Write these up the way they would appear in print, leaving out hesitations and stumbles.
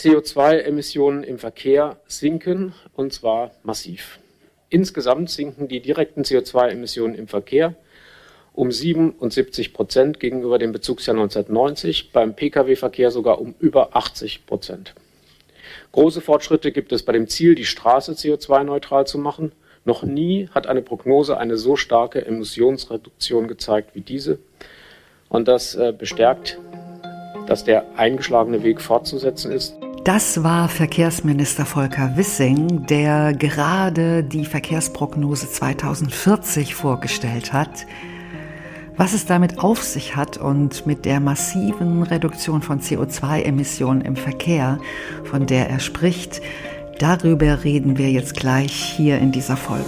CO2-Emissionen im Verkehr sinken, und zwar massiv. Insgesamt sinken die direkten CO2-Emissionen im Verkehr um 77% gegenüber dem Bezugsjahr 1990, beim Pkw-Verkehr sogar um über 80%. Große Fortschritte gibt es bei dem Ziel, die Straße CO2-neutral zu machen. Noch nie hat eine Prognose eine so starke Emissionsreduktion gezeigt wie diese. Und das bestärkt, dass der eingeschlagene Weg fortzusetzen ist. Das war Verkehrsminister Volker Wissing, der gerade die Verkehrsprognose 2040 vorgestellt hat. Was es damit auf sich hat und mit der massiven Reduktion von CO2-Emissionen im Verkehr, von der er spricht, darüber reden wir jetzt gleich hier in dieser Folge.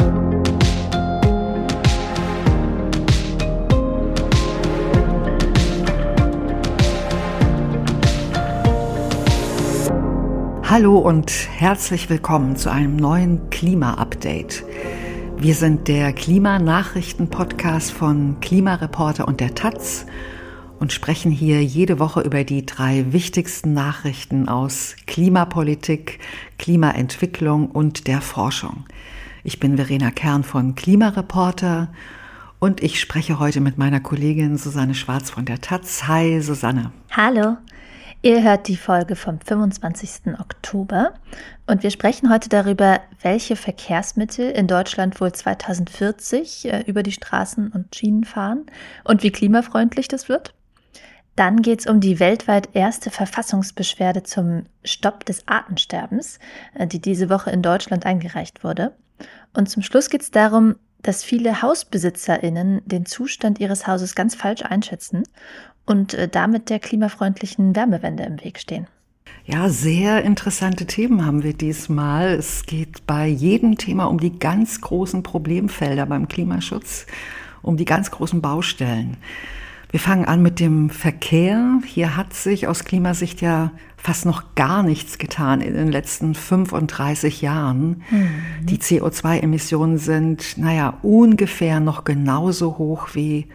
Hallo und herzlich willkommen zu einem neuen Klima-Update. Wir sind der Klimanachrichten-Podcast von Klimareporter und der Taz und sprechen hier jede Woche über die 3 wichtigsten Nachrichten aus Klimapolitik, Klimaentwicklung und der Forschung. Ich bin Verena Kern von Klimareporter und ich spreche heute mit meiner Kollegin Susanne Schwarz von der Taz. Hi Susanne. Hallo. Ihr hört die Folge vom 25. Oktober und wir sprechen heute darüber, welche Verkehrsmittel in Deutschland wohl 2040 über die Straßen und Schienen fahren und wie klimafreundlich das wird. Dann geht es um die weltweit erste Verfassungsbeschwerde zum Stopp des Artensterbens, die diese Woche in Deutschland eingereicht wurde. Und zum Schluss geht es darum, dass viele HausbesitzerInnen den Zustand ihres Hauses ganz falsch einschätzen und damit der klimafreundlichen Wärmewende im Weg stehen. Ja, sehr interessante Themen haben wir diesmal. Es geht bei jedem Thema um die ganz großen Problemfelder beim Klimaschutz, um die ganz großen Baustellen. Wir fangen an mit dem Verkehr. Hier hat sich aus Klimasicht ja fast noch gar nichts getan in den letzten 35 Jahren. Die CO2-Emissionen sind, ungefähr noch genauso hoch wie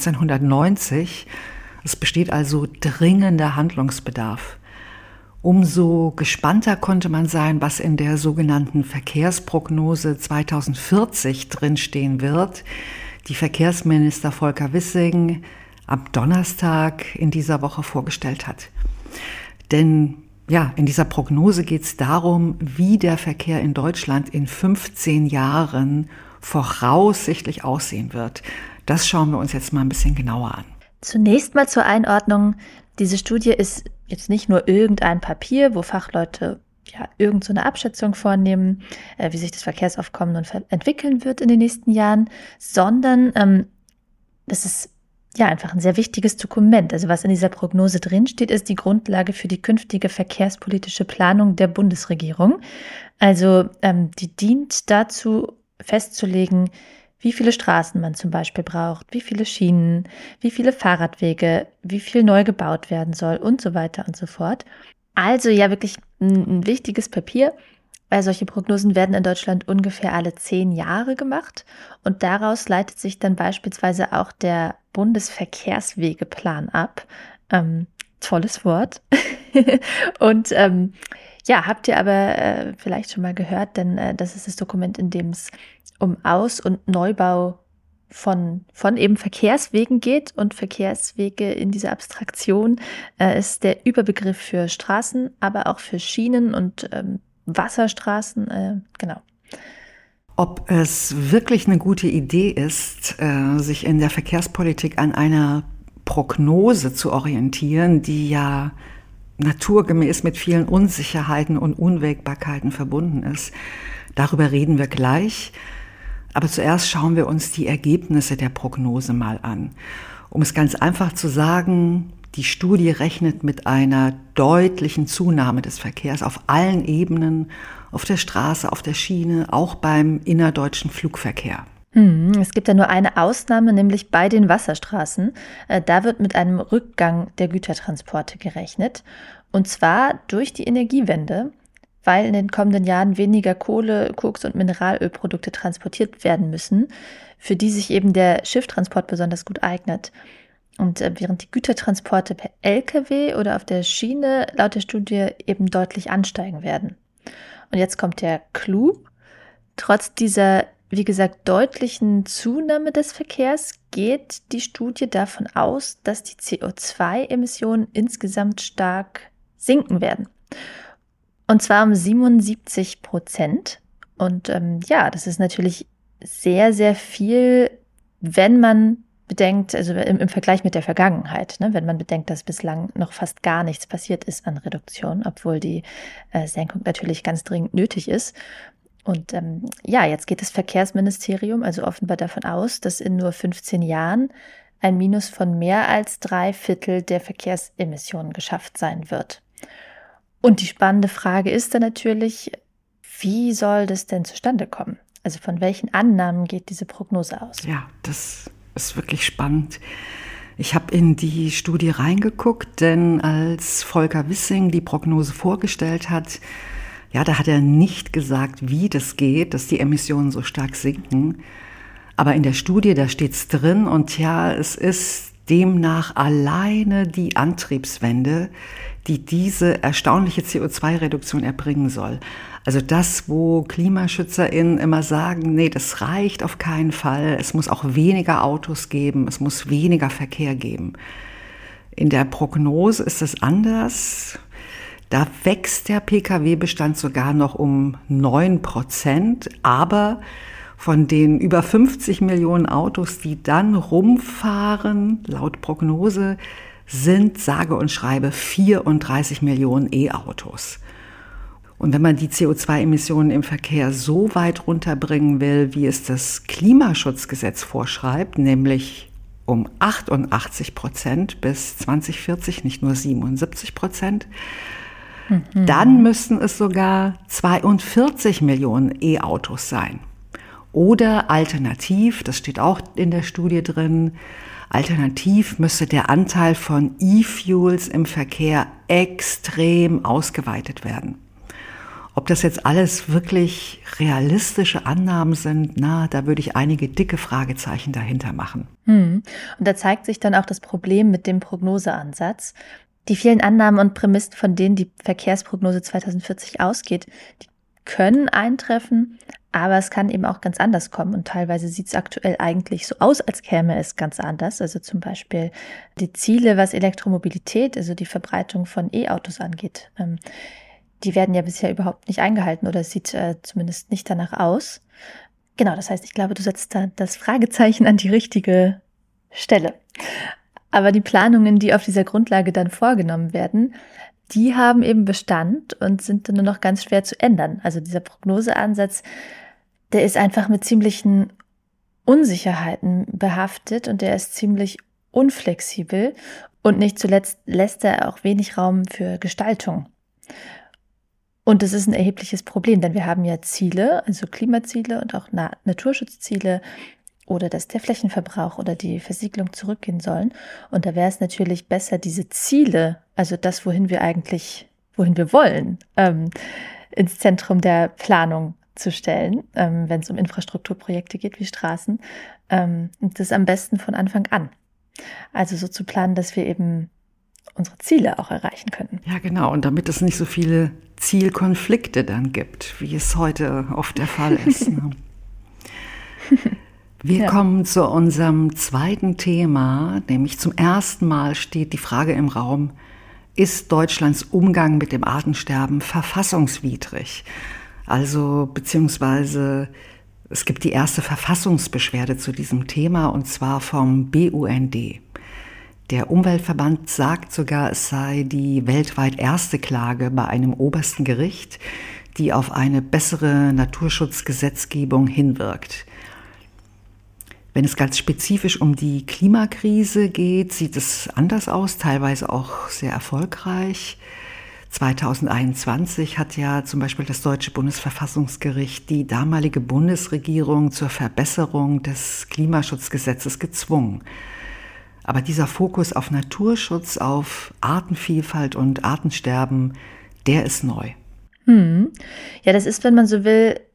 1990. Es besteht also dringender Handlungsbedarf. Umso gespannter konnte man sein, was in der sogenannten Verkehrsprognose 2040 drinstehen wird, die Verkehrsminister Volker Wissing am Donnerstag in dieser Woche vorgestellt hat. Denn in dieser Prognose geht es darum, wie der Verkehr in Deutschland in 15 Jahren voraussichtlich aussehen wird. Das schauen wir uns jetzt mal ein bisschen genauer an. Zunächst mal zur Einordnung. Diese Studie ist jetzt nicht nur irgendein Papier, wo Fachleute irgend so eine Abschätzung vornehmen, wie sich das Verkehrsaufkommen nun entwickeln wird in den nächsten Jahren, sondern das ist einfach ein sehr wichtiges Dokument. Also was in dieser Prognose drinsteht, ist die Grundlage für die künftige verkehrspolitische Planung der Bundesregierung. Also die dient dazu festzulegen, wie viele Straßen man zum Beispiel braucht, wie viele Schienen, wie viele Fahrradwege, wie viel neu gebaut werden soll und so weiter und so fort. Also wirklich ein wichtiges Papier, weil solche Prognosen werden in Deutschland ungefähr alle 10 Jahre gemacht und daraus leitet sich dann beispielsweise auch der Bundesverkehrswegeplan ab. Tolles Wort. Und habt ihr aber vielleicht schon mal gehört, denn das ist das Dokument, in dem es um Aus- und Neubau von eben Verkehrswegen geht. Und Verkehrswege in dieser Abstraktion ist der Überbegriff für Straßen, aber auch für Schienen und Wasserstraßen. Genau. Ob es wirklich eine gute Idee ist, sich in der Verkehrspolitik an einer Prognose zu orientieren, die ja naturgemäß mit vielen Unsicherheiten und Unwägbarkeiten verbunden ist. Darüber reden wir gleich. Aber zuerst schauen wir uns die Ergebnisse der Prognose mal an. Um es ganz einfach zu sagen, die Studie rechnet mit einer deutlichen Zunahme des Verkehrs auf allen Ebenen, auf der Straße, auf der Schiene, auch beim innerdeutschen Flugverkehr. Es gibt ja nur eine Ausnahme, nämlich bei den Wasserstraßen. Da wird mit einem Rückgang der Gütertransporte gerechnet. Und zwar durch die Energiewende, weil in den kommenden Jahren weniger Kohle, Koks und Mineralölprodukte transportiert werden müssen, für die sich eben der Schifftransport besonders gut eignet. Und während die Gütertransporte per Lkw oder auf der Schiene laut der Studie eben deutlich ansteigen werden. Und jetzt kommt der Clou. Trotz dieser, wie gesagt, deutlichen Zunahme des Verkehrs geht die Studie davon aus, dass die CO2-Emissionen insgesamt stark sinken werden. Und zwar um 77%. Und das ist natürlich sehr, sehr viel, wenn man bedenkt, also im Vergleich mit der Vergangenheit, ne, wenn man bedenkt, dass bislang noch fast gar nichts passiert ist an Reduktion, obwohl die Senkung natürlich ganz dringend nötig ist. Und jetzt geht das Verkehrsministerium also offenbar davon aus, dass in nur 15 Jahren ein Minus von mehr als 3/4 der Verkehrsemissionen geschafft sein wird. Und die spannende Frage ist dann natürlich, wie soll das denn zustande kommen? Also von welchen Annahmen geht diese Prognose aus? Ja, das ist wirklich spannend. Ich habe in die Studie reingeguckt, denn als Volker Wissing die Prognose vorgestellt hat, da hat er nicht gesagt, wie das geht, dass die Emissionen so stark sinken. Aber in der Studie, da steht's drin und es ist demnach alleine die Antriebswende, die diese erstaunliche CO2-Reduktion erbringen soll. Also das, wo KlimaschützerInnen immer sagen, nee, das reicht auf keinen Fall. Es muss auch weniger Autos geben, es muss weniger Verkehr geben. In der Prognose ist es anders. Da wächst der Pkw-Bestand sogar noch um 9%, aber von den über 50 Millionen Autos, die dann rumfahren, laut Prognose, sind sage und schreibe 34 Millionen E-Autos. Und wenn man die CO2-Emissionen im Verkehr so weit runterbringen will, wie es das Klimaschutzgesetz vorschreibt, nämlich um 88% bis 2040, nicht nur 77%, dann müssten es sogar 42 Millionen E-Autos sein. Oder alternativ, das steht auch in der Studie drin, alternativ müsste der Anteil von E-Fuels im Verkehr extrem ausgeweitet werden. Ob das jetzt alles wirklich realistische Annahmen sind, da würde ich einige dicke Fragezeichen dahinter machen. Und da zeigt sich dann auch das Problem mit dem Prognoseansatz. Die vielen Annahmen und Prämissen, von denen die Verkehrsprognose 2040 ausgeht, die können eintreffen, aber es kann eben auch ganz anders kommen. Und teilweise sieht es aktuell eigentlich so aus, als käme es ganz anders. Also zum Beispiel die Ziele, was Elektromobilität, also die Verbreitung von E-Autos angeht, die werden ja bisher überhaupt nicht eingehalten oder es sieht zumindest nicht danach aus. Genau, das heißt, ich glaube, du setzt da das Fragezeichen an die richtige Stelle. Aber die Planungen, die auf dieser Grundlage dann vorgenommen werden, die haben eben Bestand und sind dann nur noch ganz schwer zu ändern. Also dieser Prognoseansatz, der ist einfach mit ziemlichen Unsicherheiten behaftet und der ist ziemlich unflexibel und nicht zuletzt lässt er auch wenig Raum für Gestaltung. Und das ist ein erhebliches Problem, denn wir haben ja Ziele, also Klimaziele und auch Naturschutzziele oder dass der Flächenverbrauch oder die Versiegelung zurückgehen sollen. Und da wäre es natürlich besser, diese Ziele, also das, wohin wir wollen, ins Zentrum der Planung zu stellen, wenn es um Infrastrukturprojekte geht wie Straßen. Und das am besten von Anfang an. Also so zu planen, dass wir eben unsere Ziele auch erreichen können. Ja, genau. Und damit es nicht so viele Zielkonflikte dann gibt, wie es heute oft der Fall ist. Ne? Wir kommen zu unserem zweiten Thema, nämlich zum ersten Mal steht die Frage im Raum, ist Deutschlands Umgang mit dem Artensterben verfassungswidrig? Also beziehungsweise es gibt die erste Verfassungsbeschwerde zu diesem Thema und zwar vom BUND. Der Umweltverband sagt sogar, es sei die weltweit erste Klage bei einem obersten Gericht, die auf eine bessere Naturschutzgesetzgebung hinwirkt. Wenn es ganz spezifisch um die Klimakrise geht, sieht es anders aus, teilweise auch sehr erfolgreich. 2021 hat ja zum Beispiel das Deutsche Bundesverfassungsgericht die damalige Bundesregierung zur Verbesserung des Klimaschutzgesetzes gezwungen. Aber dieser Fokus auf Naturschutz, auf Artenvielfalt und Artensterben, der ist neu. Ja, das ist, wenn man so will,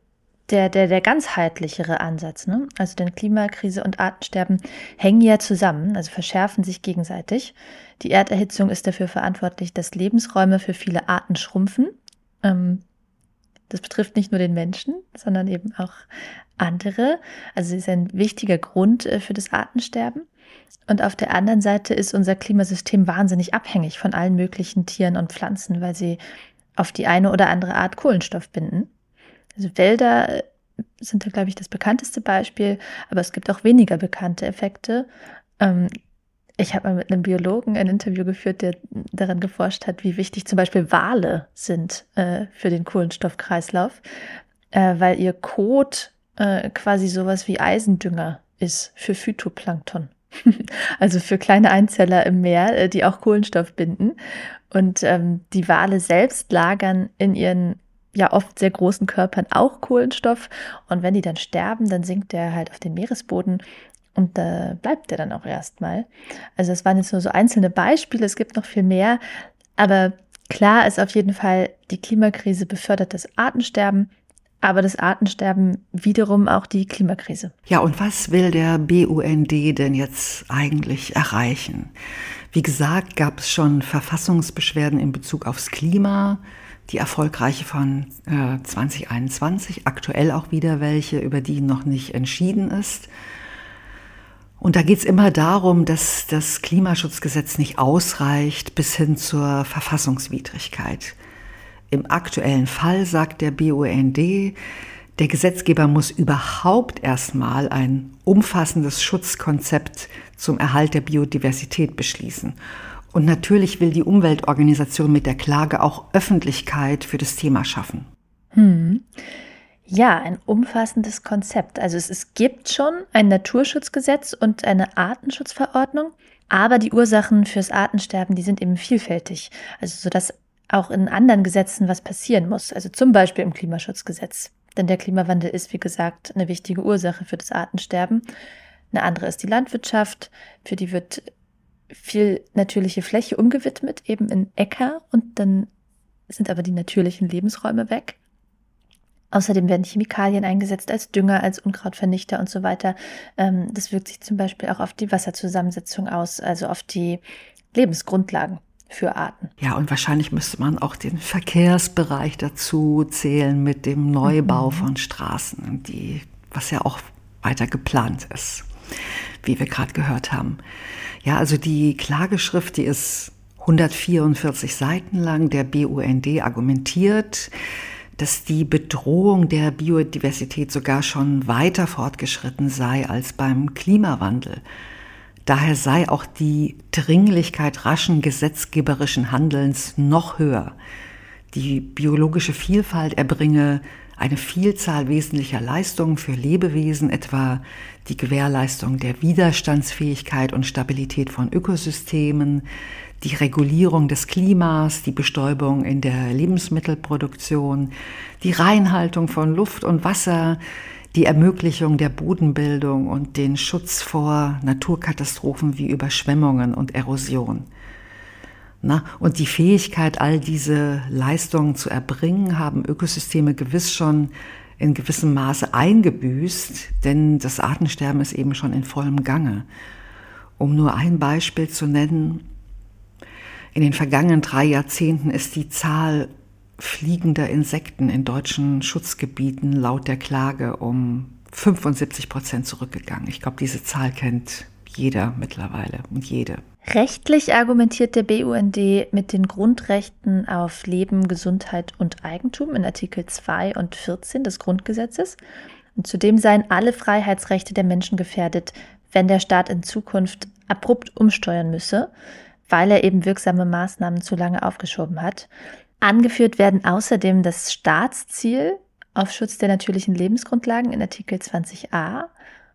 der ganzheitlichere Ansatz, ne? Also denn Klimakrise und Artensterben hängen ja zusammen, also verschärfen sich gegenseitig. Die Erderhitzung ist dafür verantwortlich, dass Lebensräume für viele Arten schrumpfen. Das betrifft nicht nur den Menschen, sondern eben auch andere. Also sie ist ein wichtiger Grund für das Artensterben. Und auf der anderen Seite ist unser Klimasystem wahnsinnig abhängig von allen möglichen Tieren und Pflanzen, weil sie auf die eine oder andere Art Kohlenstoff binden. Also Wälder sind da, glaube ich, das bekannteste Beispiel, aber es gibt auch weniger bekannte Effekte. Ich habe mal mit einem Biologen ein Interview geführt, der daran geforscht hat, wie wichtig zum Beispiel Wale sind für den Kohlenstoffkreislauf, weil ihr Kot quasi sowas wie Eisendünger ist für Phytoplankton. Also für kleine Einzeller im Meer, die auch Kohlenstoff binden. Und die Wale selbst lagern in ihren ja oft sehr großen Körpern auch Kohlenstoff. Und wenn die dann sterben, dann sinkt der halt auf den Meeresboden und da bleibt der dann auch erstmal. Also das waren jetzt nur so einzelne Beispiele, es gibt noch viel mehr. Aber klar ist auf jeden Fall, die Klimakrise befördert das Artensterben, aber das Artensterben wiederum auch die Klimakrise. Ja, und was will der BUND denn jetzt eigentlich erreichen? Wie gesagt, gab es schon Verfassungsbeschwerden in Bezug aufs Klima, die erfolgreiche von 2021, aktuell auch wieder welche, über die noch nicht entschieden ist. Und da geht es immer darum, dass das Klimaschutzgesetz nicht ausreicht bis hin zur Verfassungswidrigkeit. Im aktuellen Fall sagt der BUND, der Gesetzgeber muss überhaupt erstmal ein umfassendes Schutzkonzept zum Erhalt der Biodiversität beschließen. Und natürlich will die Umweltorganisation mit der Klage auch Öffentlichkeit für das Thema schaffen. Ja, ein umfassendes Konzept. Also es gibt schon ein Naturschutzgesetz und eine Artenschutzverordnung, aber die Ursachen fürs Artensterben, die sind eben vielfältig. Also sodass auch in anderen Gesetzen was passieren muss. Also zum Beispiel im Klimaschutzgesetz. Denn der Klimawandel ist, wie gesagt, eine wichtige Ursache für das Artensterben. Eine andere ist die Landwirtschaft. Für die wird viel natürliche Fläche umgewidmet, eben in Äcker. Und dann sind aber die natürlichen Lebensräume weg. Außerdem werden Chemikalien eingesetzt als Dünger, als Unkrautvernichter und so weiter. Das wirkt sich zum Beispiel auch auf die Wasserzusammensetzung aus, also auf die Lebensgrundlagen für Arten. Ja, und wahrscheinlich müsste man auch den Verkehrsbereich dazu zählen mit dem Neubau von Straßen, was ja auch weiter geplant ist, wie wir gerade gehört haben. Ja, also die Klageschrift, die ist 144 Seiten lang. Der BUND argumentiert, dass die Bedrohung der Biodiversität sogar schon weiter fortgeschritten sei als beim Klimawandel. Daher sei auch die Dringlichkeit raschen gesetzgeberischen Handelns noch höher. Die biologische Vielfalt erbringe eine Vielzahl wesentlicher Leistungen für Lebewesen, etwa die Gewährleistung der Widerstandsfähigkeit und Stabilität von Ökosystemen, die Regulierung des Klimas, die Bestäubung in der Lebensmittelproduktion, die Reinhaltung von Luft und Wasser, die Ermöglichung der Bodenbildung und den Schutz vor Naturkatastrophen wie Überschwemmungen und Erosion. Und die Fähigkeit, all diese Leistungen zu erbringen, haben Ökosysteme gewiss schon in gewissem Maße eingebüßt, denn das Artensterben ist eben schon in vollem Gange. Um nur ein Beispiel zu nennen, in den vergangenen 3 Jahrzehnten ist die Zahl fliegender Insekten in deutschen Schutzgebieten laut der Klage um 75% zurückgegangen. Ich glaube, diese Zahl kennt jeder mittlerweile und jede. Rechtlich argumentiert der BUND mit den Grundrechten auf Leben, Gesundheit und Eigentum in Artikel 2 und 14 des Grundgesetzes. Und zudem seien alle Freiheitsrechte der Menschen gefährdet, wenn der Staat in Zukunft abrupt umsteuern müsse, weil er eben wirksame Maßnahmen zu lange aufgeschoben hat. Angeführt werden außerdem das Staatsziel auf Schutz der natürlichen Lebensgrundlagen in Artikel 20a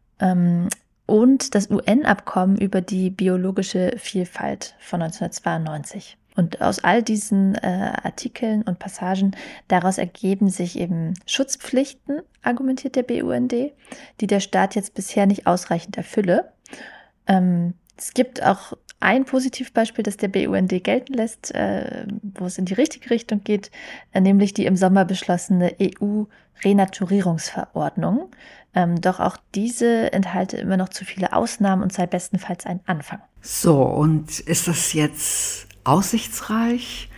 und das UN-Abkommen über die biologische Vielfalt von 1992. Und aus all diesen Artikeln und Passagen, daraus ergeben sich eben Schutzpflichten, argumentiert der BUND, die der Staat jetzt bisher nicht ausreichend erfülle. Es gibt auch ein Positivbeispiel, das der BUND gelten lässt, wo es in die richtige Richtung geht, nämlich die im Sommer beschlossene EU-Renaturierungsverordnung. Doch auch diese enthalte immer noch zu viele Ausnahmen und sei bestenfalls ein Anfang. So, und ist das jetzt aussichtsreich?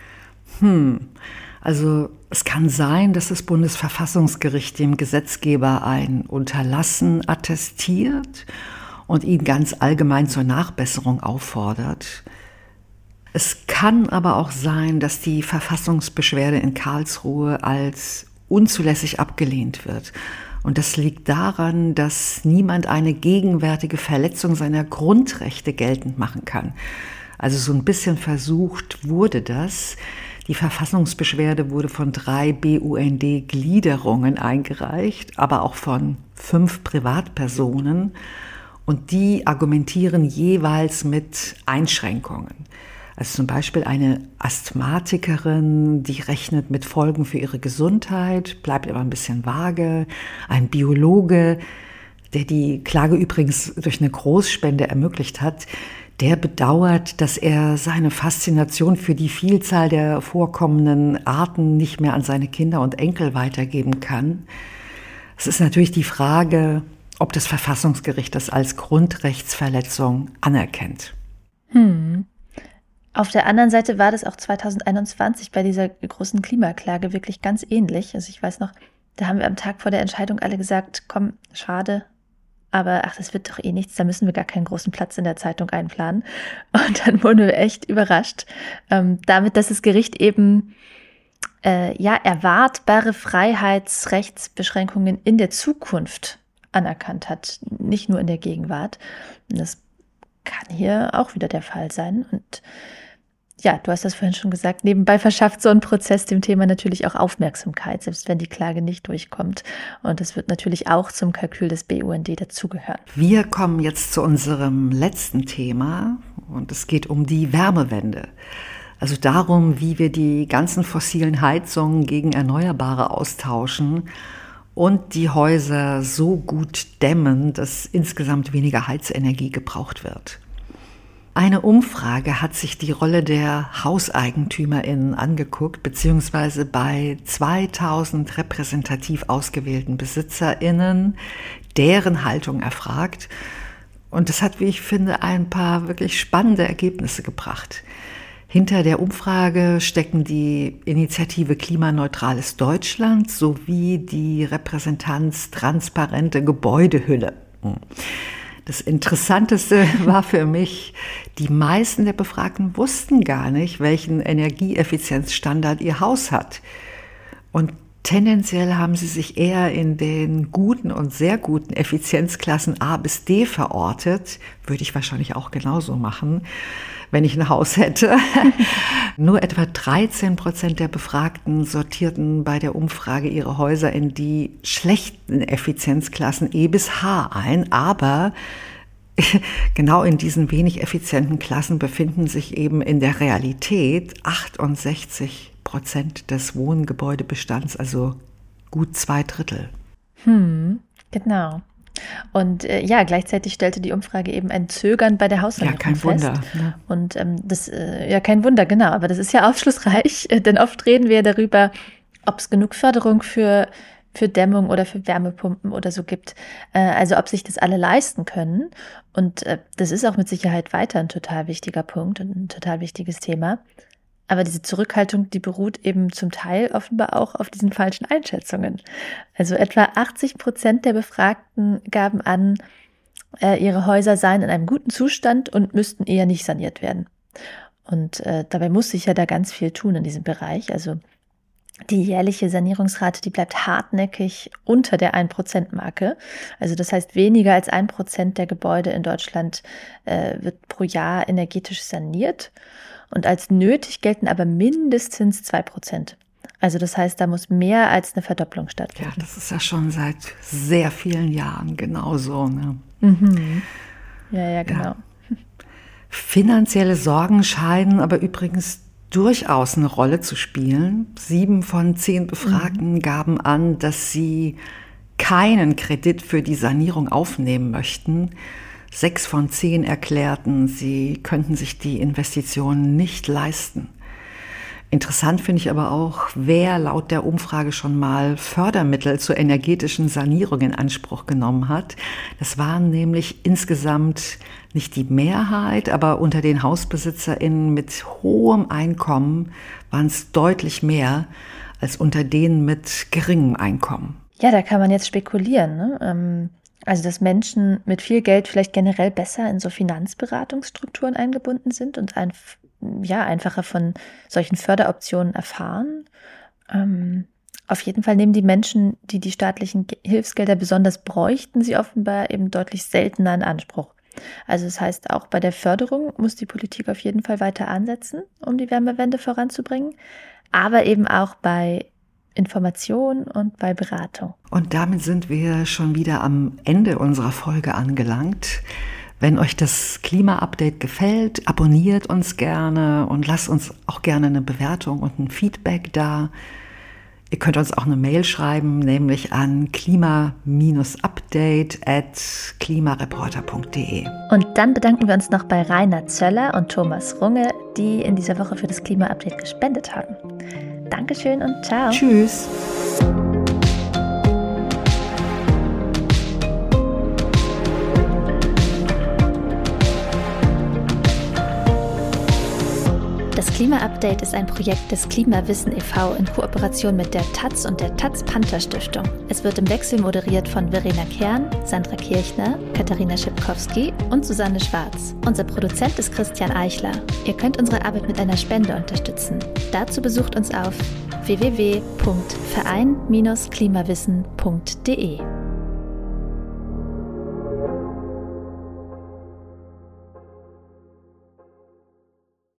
Also es kann sein, dass das Bundesverfassungsgericht dem Gesetzgeber ein Unterlassen attestiert und ihn ganz allgemein zur Nachbesserung auffordert. Es kann aber auch sein, dass die Verfassungsbeschwerde in Karlsruhe als unzulässig abgelehnt wird. Und das liegt daran, dass niemand eine gegenwärtige Verletzung seiner Grundrechte geltend machen kann. Also so ein bisschen versucht wurde das. Die Verfassungsbeschwerde wurde von 3 BUND-Gliederungen eingereicht, aber auch von 5 Privatpersonen. Und die argumentieren jeweils mit Einschränkungen. Also zum Beispiel eine Asthmatikerin, die rechnet mit Folgen für ihre Gesundheit, bleibt aber ein bisschen vage. Ein Biologe, der die Klage übrigens durch eine Großspende ermöglicht hat, der bedauert, dass er seine Faszination für die Vielzahl der vorkommenden Arten nicht mehr an seine Kinder und Enkel weitergeben kann. Es ist natürlich die Frage, ob das Verfassungsgericht das als Grundrechtsverletzung anerkennt. Auf der anderen Seite war das auch 2021 bei dieser großen Klimaklage wirklich ganz ähnlich. Also ich weiß noch, da haben wir am Tag vor der Entscheidung alle gesagt, komm, schade, aber das wird doch eh nichts, da müssen wir gar keinen großen Platz in der Zeitung einplanen. Und dann wurden wir echt überrascht, damit, dass das Gericht eben erwartbare Freiheitsrechtsbeschränkungen in der Zukunft anerkannt hat, nicht nur in der Gegenwart. Und das kann hier auch wieder der Fall sein. Und ja, du hast das vorhin schon gesagt, nebenbei verschafft so ein Prozess dem Thema natürlich auch Aufmerksamkeit, selbst wenn die Klage nicht durchkommt. Und das wird natürlich auch zum Kalkül des BUND dazugehören. Wir kommen jetzt zu unserem letzten Thema und es geht um die Wärmewende. Also darum, wie wir die ganzen fossilen Heizungen gegen Erneuerbare austauschen und die Häuser so gut dämmen, dass insgesamt weniger Heizenergie gebraucht wird. Eine Umfrage hat sich die Rolle der HauseigentümerInnen angeguckt, beziehungsweise bei 2000 repräsentativ ausgewählten BesitzerInnen deren Haltung erfragt. Und das hat, wie ich finde, ein paar wirklich spannende Ergebnisse gebracht. Hinter der Umfrage stecken die Initiative Klimaneutrales Deutschland sowie die Repräsentanz Transparente Gebäudehülle. Das Interessanteste war für mich, die meisten der Befragten wussten gar nicht, welchen Energieeffizienzstandard ihr Haus hat. Und tendenziell haben sie sich eher in den guten und sehr guten Effizienzklassen A bis D verortet. Würde ich wahrscheinlich auch genauso machen, wenn ich ein Haus hätte. Nur etwa 13% der Befragten sortierten bei der Umfrage ihre Häuser in die schlechten Effizienzklassen E bis H ein. Aber genau in diesen wenig effizienten Klassen befinden sich eben in der Realität 68% des Wohngebäudebestands, also gut 2/3. Genau. Und gleichzeitig stellte die Umfrage eben ein Zögern bei der Haussanierung fest. Ja, kein Wunder. Ne? Und kein Wunder, genau. Aber das ist ja aufschlussreich, denn oft reden wir darüber, ob es genug Förderung für Dämmung oder für Wärmepumpen oder so gibt. Also ob sich das alle leisten können. Und das ist auch mit Sicherheit weiter ein total wichtiger Punkt und ein total wichtiges Thema. Aber diese Zurückhaltung, die beruht eben zum Teil offenbar auch auf diesen falschen Einschätzungen. Also etwa 80% der Befragten gaben an, ihre Häuser seien in einem guten Zustand und müssten eher nicht saniert werden. Und dabei muss sich ja da ganz viel tun in diesem Bereich. Also die jährliche Sanierungsrate, die bleibt hartnäckig unter der 1%-Marke. Also das heißt, weniger als 1% der Gebäude in Deutschland wird pro Jahr energetisch saniert. Und als nötig gelten aber mindestens 2%. Also das heißt, da muss mehr als eine Verdopplung stattfinden. Ja, das ist ja schon seit sehr vielen Jahren genauso. Ne? Ja, genau. Ja. Finanzielle Sorgen scheinen aber übrigens durchaus eine Rolle zu spielen. 7 von 10 Befragten gaben an, dass sie keinen Kredit für die Sanierung aufnehmen möchten. 6 von 10 erklärten, sie könnten sich die Investitionen nicht leisten. Interessant finde ich aber auch, wer laut der Umfrage schon mal Fördermittel zur energetischen Sanierung in Anspruch genommen hat. Das waren nämlich insgesamt nicht die Mehrheit, aber unter den HausbesitzerInnen mit hohem Einkommen waren es deutlich mehr als unter denen mit geringem Einkommen. Ja, da kann man jetzt spekulieren, ne? Also, dass Menschen mit viel Geld vielleicht generell besser in so Finanzberatungsstrukturen eingebunden sind und einfacher von solchen Förderoptionen erfahren. Auf jeden Fall nehmen die Menschen, die die staatlichen Hilfsgelder besonders bräuchten, sie offenbar eben deutlich seltener in Anspruch. Also das heißt, auch bei der Förderung muss die Politik auf jeden Fall weiter ansetzen, um die Wärmewende voranzubringen, aber eben auch bei Information und bei Beratung. Und damit sind wir schon wieder am Ende unserer Folge angelangt. Wenn euch das Klima-Update gefällt, abonniert uns gerne und lasst uns auch gerne eine Bewertung und ein Feedback da. Ihr könnt uns auch eine Mail schreiben, nämlich an klima-update@klimareporter.de. Und dann bedanken wir uns noch bei Rainer Zöller und Thomas Runge, die in dieser Woche für das Klima-Update gespendet haben. Dankeschön und ciao. Tschüss. Das Klima-Update ist ein Projekt des Klimawissen e.V. in Kooperation mit der taz und der Taz-Panther-Stiftung. Es wird im Wechsel moderiert von Verena Kern, Sandra Kirchner, Katharina Schipkowski und Susanne Schwarz. Unser Produzent ist Christian Eichler. Ihr könnt unsere Arbeit mit einer Spende unterstützen. Dazu besucht uns auf www.verein-klimawissen.de.